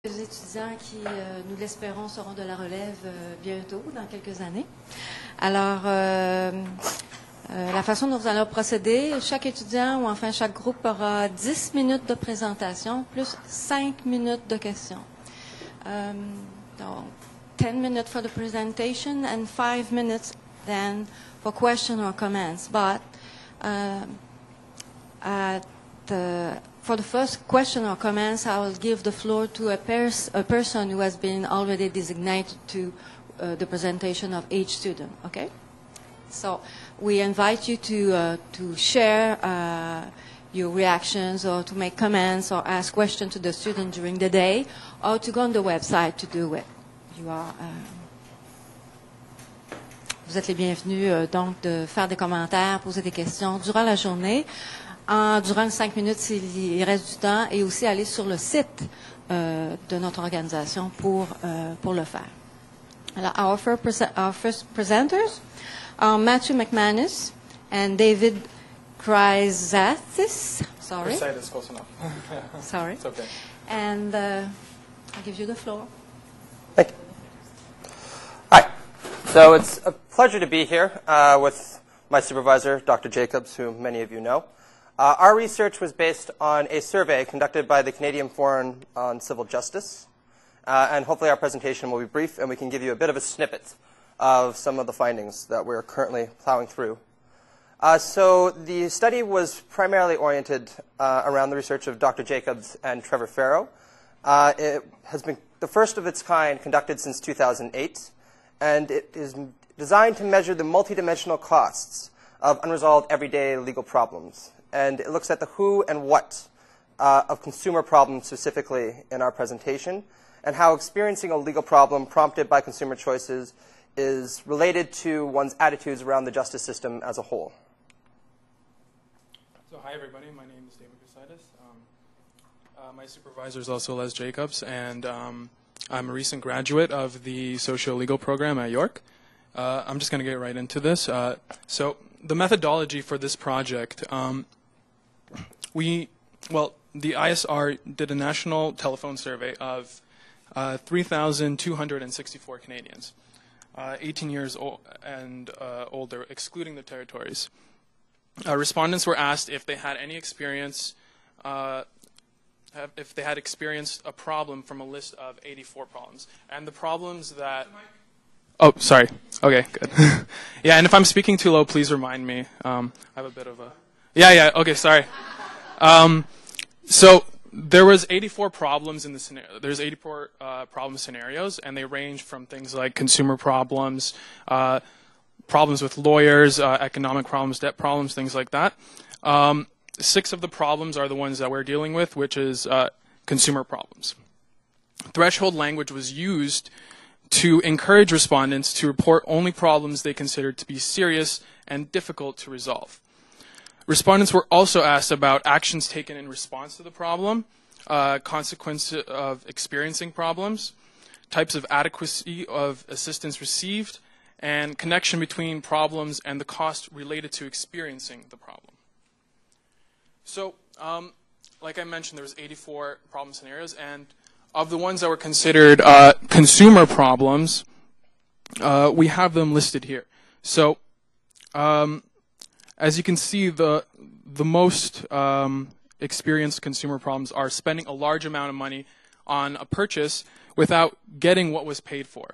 Les étudiants qui, nous l'espérons, seront de la relève bientôt, dans quelques années. Alors, la façon dont nous allons procéder, chaque étudiant ou enfin chaque groupe aura 10 minutes de présentation plus 5 minutes de questions. Donc, 10 minutes for the presentation and 5 minutes then for questions or comments. But for the first question or comments, I will give the floor to a person who has been already designated to the presentation of each student. Okay? So we invite you to share your reactions or to make comments or ask questions to the student during the day or to go on the website to do it. Vous êtes les bienvenus donc de faire des commentaires, poser des questions durant la journée. Durant les 5 minutes s'il reste du temps, et aussi aller sur le site de notre organisation pour le faire. Alors, our first presenters are Matthew McManus and David Chrysatis. Sorry. Chrysatis, close enough. Sorry. It's okay. And I give you the floor. Thank you. Hi. So it's a pleasure to be here with my supervisor, Dr. Jacobs, who many of you know. Our research was based on a survey conducted by the Canadian Forum on Civil Justice. And hopefully our presentation will be brief, and we can give you a bit of a snippet of some of the findings that we're currently plowing through. So the study was primarily oriented around the research of Dr. Jacobs and Trevor Farrow. It has been the first of its kind conducted since 2008, and it is designed to measure the multidimensional costs of unresolved everyday legal problems. And it looks at the who and what of consumer problems specifically in our presentation, and how experiencing a legal problem prompted by consumer choices is related to one's attitudes around the justice system as a whole. So hi, everybody. My name is David Chrysatis. My supervisor is also Les Jacobs, and I'm a recent graduate of the socio-legal program at York. I'm just going to get right into this. So the methodology for this project, the ISR did a national telephone survey of 3,264 Canadians, 18 years old and older, excluding the territories. Respondents were asked if they had any experience, if they had experienced a problem from a list of 84 problems. And the problems that... Oh, sorry. Okay, good. Yeah, and if I'm speaking too low, please remind me. I have a bit of a... Yeah, okay, sorry. So there was 84 problems in the scenario. There's 84 problem scenarios, and they range from things like consumer problems, problems with lawyers, economic problems, debt problems, things like that. 6 of the problems are the ones that we're dealing with, which is consumer problems. Threshold language was used to encourage respondents to report only problems they considered to be serious and difficult to resolve. Respondents were also asked about actions taken in response to the problem, consequences of experiencing problems, types of adequacy of assistance received, and connection between problems and the cost related to experiencing the problem. So, like I mentioned, there was 84 problem scenarios, and of the ones that were considered consumer problems, we have them listed here. So, as you can see, the most experienced consumer problems are spending a large amount of money on a purchase without getting what was paid for.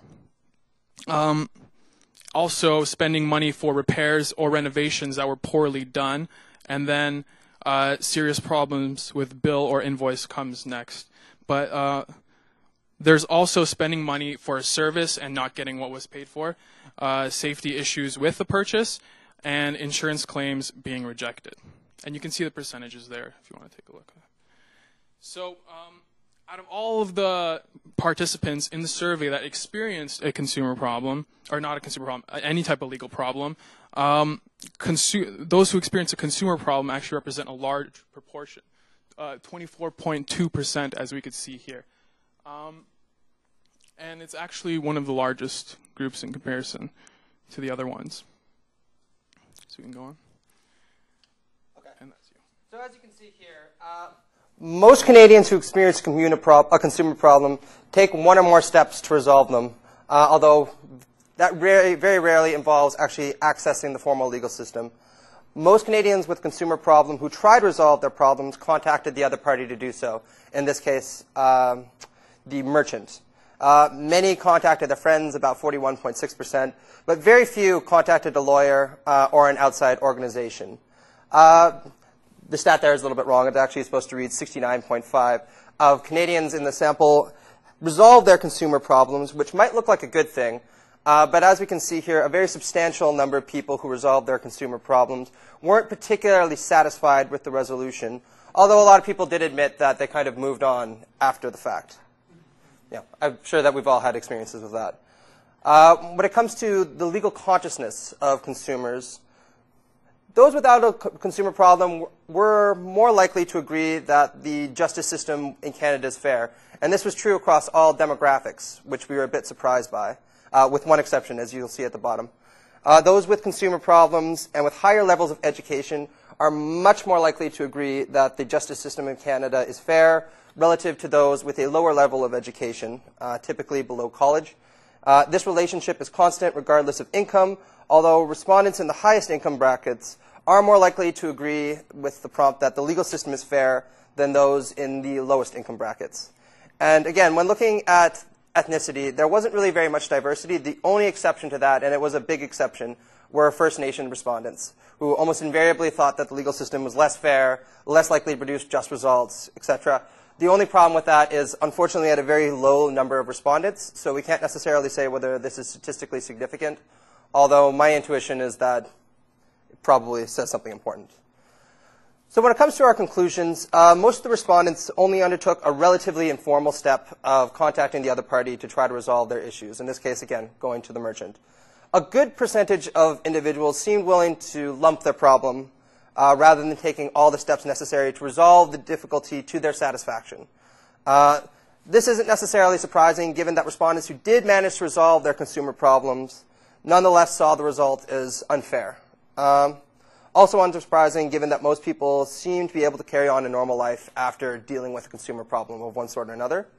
Also, spending money for repairs or renovations that were poorly done, and then serious problems with bill or invoice comes next. But there's also spending money for a service and not getting what was paid for, safety issues with the purchase, and insurance claims being rejected. And you can see the percentages there if you want to take a look. So out of all of the participants in the survey that experienced a consumer problem, or not a consumer problem, any type of legal problem, those who experience a consumer problem actually represent a large proportion, 24.2%, as we could see here. And it's actually one of the largest groups in comparison to the other ones. So we can go on. Okay. And that's you. So as you can see here, Most Canadians who experience a consumer problem take one or more steps to resolve them, although that very rarely involves actually accessing the formal legal system. Most Canadians with a consumer problem who try to resolve their problems contacted the other party to do so, in this case, the merchant. Many contacted their friends, about 41.6%, but very few contacted a lawyer or an outside organization. The stat there is a little bit wrong. It's actually supposed to read 69.5% of Canadians in the sample resolve their consumer problems, which might look like a good thing. But as we can see here, a very substantial number of people who resolved their consumer problems weren't particularly satisfied with the resolution, although a lot of people did admit that they kind of moved on after the fact. Yeah, I'm sure that we've all had experiences with that. When it comes to the legal consciousness of consumers, those without a consumer problem were more likely to agree that the justice system in Canada is fair. And this was true across all demographics, which we were a bit surprised by, with one exception, as you'll see at the bottom. Those with consumer problems and with higher levels of education are much more likely to agree that the justice system in Canada is fair relative to those with a lower level of education, typically below college. This relationship is constant regardless of income, although respondents in the highest income brackets are more likely to agree with the prompt that the legal system is fair than those in the lowest income brackets. And again, when looking at ethnicity, there wasn't really very much diversity. The only exception to that, and it was a big exception, were First Nation respondents, who almost invariably thought that the legal system was less fair, less likely to produce just results, etc. The only problem with that is, unfortunately, at a very low number of respondents, so we can't necessarily say whether this is statistically significant, although my intuition is that it probably says something important. So when it comes to our conclusions, most of the respondents only undertook a relatively informal step of contacting the other party to try to resolve their issues, in this case, again, going to the merchant. A good percentage of individuals seemed willing to lump their problem rather than taking all the steps necessary to resolve the difficulty to their satisfaction. This isn't necessarily surprising, given that respondents who did manage to resolve their consumer problems nonetheless saw the result as unfair. Also unsurprising, given that most people seem to be able to carry on a normal life after dealing with a consumer problem of one sort or another.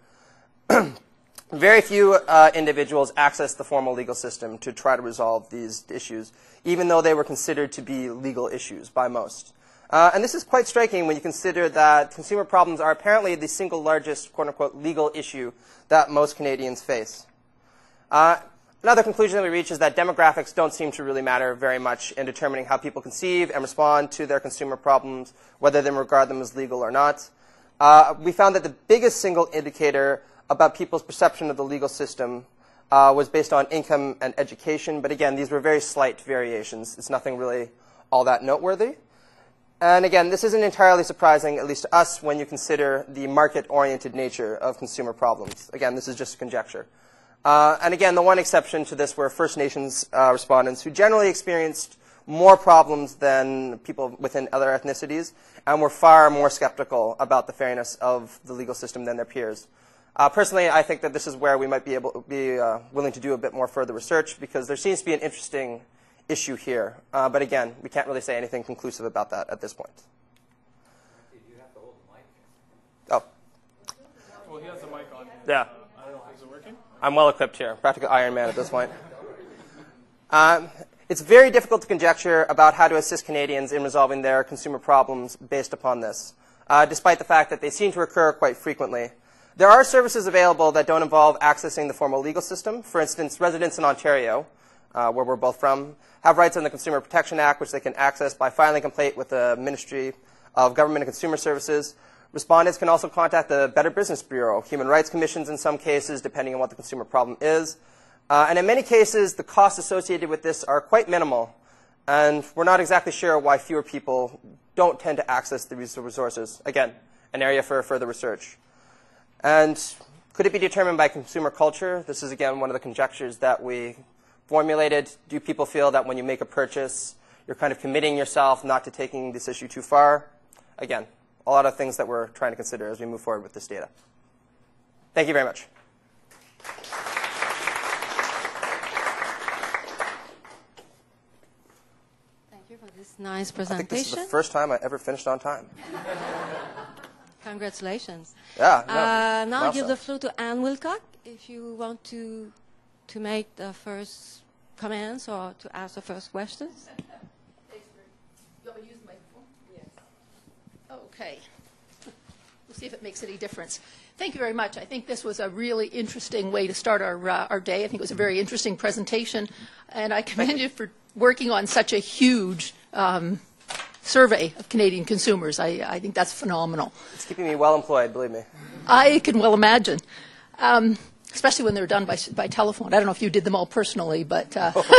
Very few individuals access the formal legal system to try to resolve these issues, even though they were considered to be legal issues by most. And this is quite striking when you consider that consumer problems are apparently the single largest, quote-unquote, legal issue that most Canadians face. Another conclusion that we reach is that demographics don't seem to really matter very much in determining how people conceive and respond to their consumer problems, whether they regard them as legal or not. We found that the biggest single indicator about people's perception of the legal system was based on income and education. But again, these were very slight variations. It's nothing really all that noteworthy. And again, this isn't entirely surprising, at least to us, when you consider the market-oriented nature of consumer problems. Again, this is just a conjecture. And again, the one exception to this were First Nations respondents, who generally experienced more problems than people within other ethnicities and were far more skeptical about the fairness of the legal system than their peers. Personally, I think that this is where we might be willing to do a bit more further research, because there seems to be an interesting issue here. But again, we can't really say anything conclusive about that at this point. You have to hold the mic. Oh. Well, he has the mic on. Yeah. Is it working? I'm well equipped here. Practical Iron Man at this point. It's very difficult to conjecture about how to assist Canadians in resolving their consumer problems based upon this, despite the fact that they seem to occur quite frequently. There are services available that don't involve accessing the formal legal system. For instance, residents in Ontario, where we're both from, have rights in the Consumer Protection Act, which they can access by filing a complaint with the Ministry of Government and Consumer Services. Respondents can also contact the Better Business Bureau, human rights commissions in some cases, depending on what the consumer problem is. And in many cases, the costs associated with this are quite minimal. And we're not exactly sure why fewer people don't tend to access the resources. Again, an area for further research. And could it be determined by consumer culture? This is, again, one of the conjectures that we formulated. Do people feel that when you make a purchase, you're kind of committing yourself not to taking this issue too far? Again, a lot of things that we're trying to consider as we move forward with this data. Thank you very much. Thank you for this nice I presentation. think this is the first time I ever finished on time. Congratulations. Yeah. No, Now well I'll give said. the floor to Anne Wilcock if you want to make the first comments or to ask the first questions. You want me to use the microphone? Yes. Okay. We'll see if it makes any difference. Thank you very much. I think this was a really interesting way to start our day. I think it was a very interesting presentation, and I commend you for working on such a huge survey of Canadian consumers. I think that's phenomenal. It's keeping me well employed, believe me. I can well imagine, especially when they're done by telephone. I don't know if you did them all personally, but...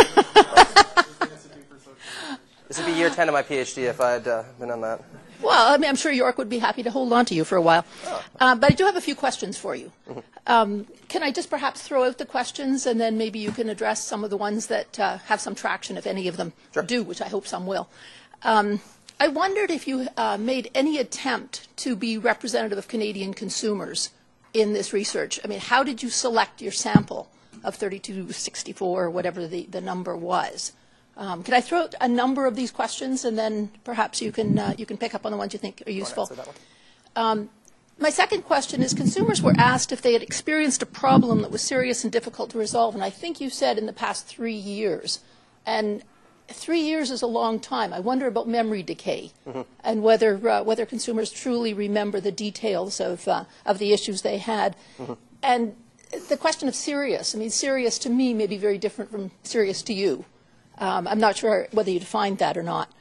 This would be year 10 of my PhD if I had been on that. Well, I mean, I'm sure York would be happy to hold on to you for a while. But I do have a few questions for you. Can I just perhaps throw out the questions, and then maybe you can address some of the ones that have some traction, if any of them do, which I hope some will. I wondered if you made any attempt to be representative of Canadian consumers in this research. I mean, how did you select your sample of 3264, or whatever the number was? Can I throw out a number of these questions, and then perhaps you can pick up on the ones you think are useful? My second question is, consumers were asked if they had experienced a problem that was serious and difficult to resolve, and I think you said in the past 3 years. And 3 years is a long time. I wonder about memory decay and whether consumers truly remember the details of the issues they had. And the question of serious. I mean, serious to me may be very different from serious to you. I'm not sure whether you defined that or not.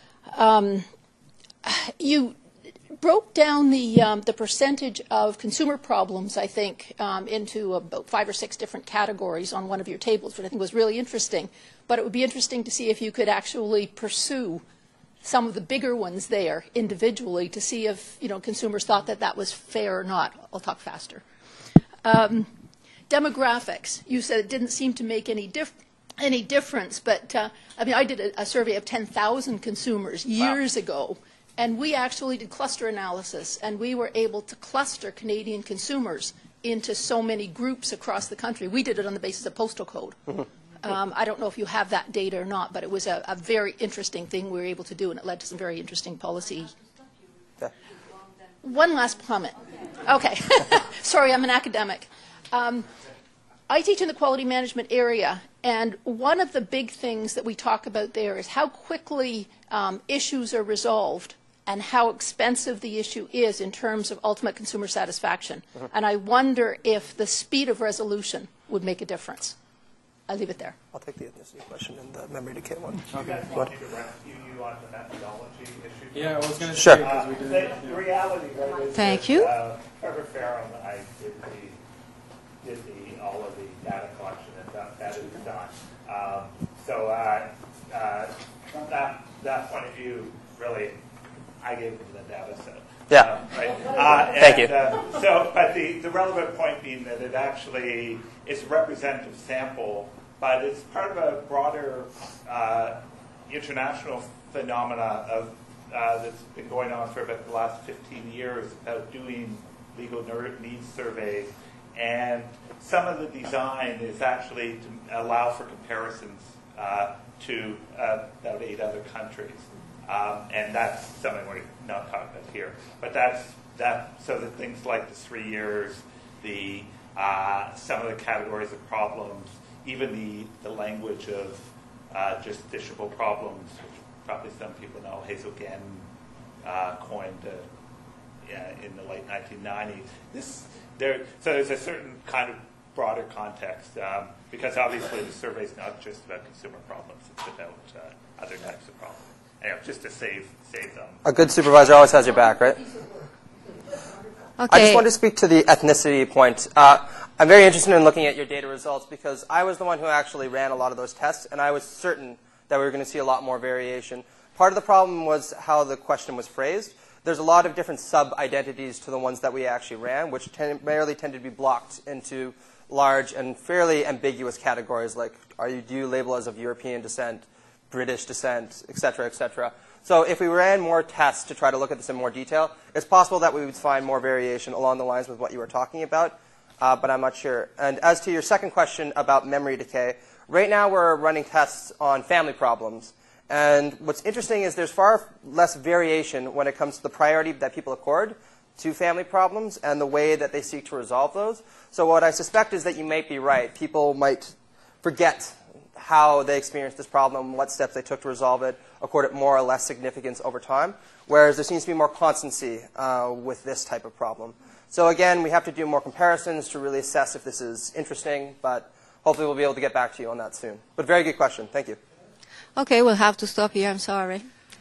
You broke down the percentage of consumer problems, I think, into about 5 or 6 different categories on one of your tables, which I think was really interesting. But it would be interesting to see if you could actually pursue some of the bigger ones there individually to see if consumers thought that was fair or not. I'll talk faster. Demographics. You said it didn't seem to make any difference, but I mean, I did a survey of 10,000 consumers years ago, and we actually did cluster analysis, and we were able to cluster Canadian consumers into so many groups across the country. We did it on the basis of postal code. I don't know if you have that data or not, but it was a very interesting thing we were able to do, and it led to some very interesting policy. One last comment. Okay. Sorry, I'm an academic. I teach in the quality management area, and one of the big things that we talk about there is how quickly issues are resolved and how expensive the issue is in terms of ultimate consumer satisfaction. And I wonder if the speed of resolution would make a difference. I'll leave it there. I'll take the ethnicity question and the memory decay one. You guys want me to rescue you on the methodology issue? Yeah, I was going to Sure. say, because we did. The reality, right, is Thank that, you. Trevor Farrow and I did all of the data collection, and that is done. So that point of view, really, I gave them the data set. Yeah. Right. Thank you. But the relevant point being that it actually is a representative sample, but it's part of a broader international phenomena of that's been going on for about the last 15 years about doing legal needs surveys. And some of the design is actually to allow for comparisons to about 8 other countries. And that's something we're not talking about here. But so that things like the 3 years, some of the categories of problems, even the language of justiciable problems, which probably some people know Hazel Genn coined in the late 1990s. So there's a certain kind of broader context, because obviously the survey is not just about consumer problems, it's about other types of problems. Anyway, just to save them. A good supervisor always has your back, right? Okay. I just wanted to speak to the ethnicity point. I'm very interested in looking at your data results because I was the one who actually ran a lot of those tests, and I was certain that we were going to see a lot more variation. Part of the problem was how the question was phrased. There's a lot of different sub-identities to the ones that we actually ran, which primarily tended to be blocked into large and fairly ambiguous categories like, do you label as of European descent, British descent, et cetera, et cetera. So if we ran more tests to try to look at this in more detail, it's possible that we would find more variation along the lines with what you were talking about, but I'm not sure. And as to your second question about memory decay, right now we're running tests on family problems. And what's interesting is there's far less variation when it comes to the priority that people accord to family problems and the way that they seek to resolve those. So what I suspect is that you might be right. People might forget how they experienced this problem, what steps they took to resolve it, accord it more or less significance over time, whereas there seems to be more constancy with this type of problem. So again, we have to do more comparisons to really assess if this is interesting, but hopefully we'll be able to get back to you on that soon. But very good question. Thank you. Okay, we'll have to stop here. I'm sorry.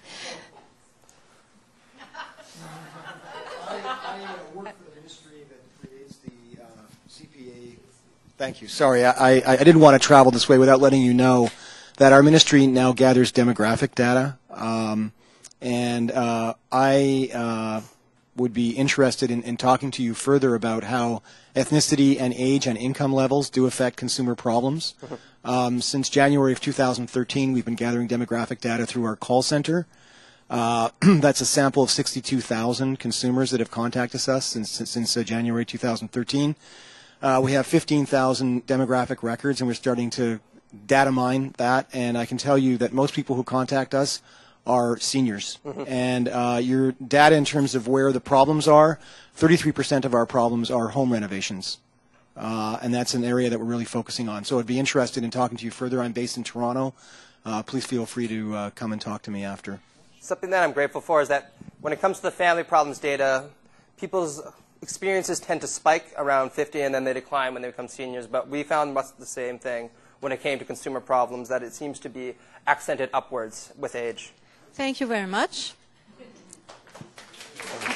I work for the ministry that creates the CPA. Thank you. Sorry, I didn't want to travel this way without letting you know that our ministry now gathers demographic data. And I would be interested in talking to you further about how ethnicity and age and income levels do affect consumer problems. Since January of 2013, we've been gathering demographic data through our call center. That's a sample of 62,000 consumers that have contacted us since January 2013. We have 15,000 demographic records, and we're starting to data mine that. And I can tell you that most people who contact us are seniors. And your data in terms of where the problems are, 33% of our problems are home renovations. And that's an area that we're really focusing on. So I'd be interested in talking to you further. I'm based in Toronto. Please feel free to come and talk to me after. Something that I'm grateful for is that when it comes to the family problems data, people's experiences tend to spike around 50 and then they decline when they become seniors. But we found much the same thing when it came to consumer problems, that it seems to be accented upwards with age. Thank you very much.